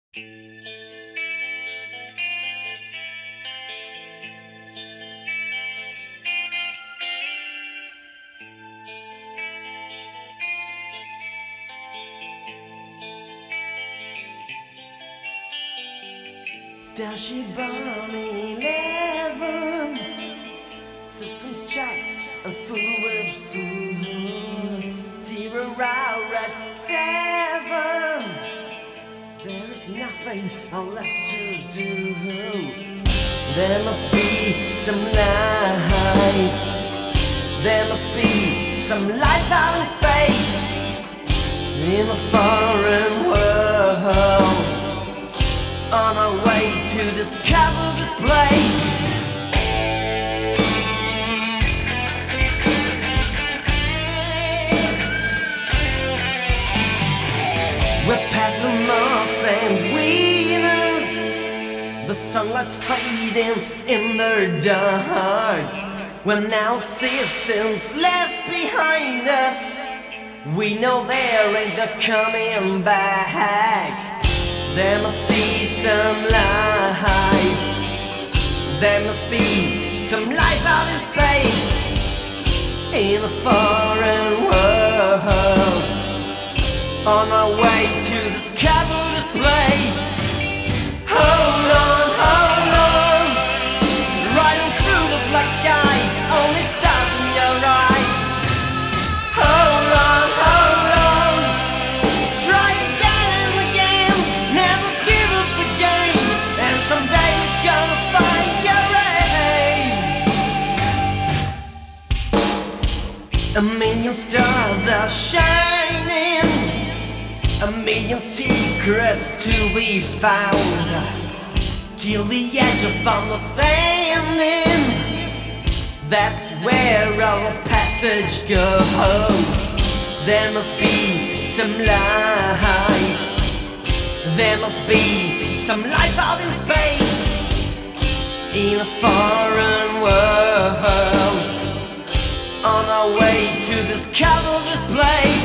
Starship Bomb 11, system chat and full with food. 0 hour at 7, there is nothing left to do. There must be some life, there must be some life out in space, in a foreign world, on our way to discover this place. We're passing Mars and Venus, the sunlight's fading in the dark. When our system's left behind us, we know there ain't no coming back. There must be some life, there must be some life out in space, in a foreign world, on our way to discover this place. Hold on, riding through the black skies, only stars in your eyes. Hold on, try again and again, never give up the game, and someday you're gonna find your aim. A million stars are shining, a million secrets to be found, till the edge of understanding. That's where our passage goes. There must be some life, there must be some life out in space, in a foreign world, on our way to discover this place.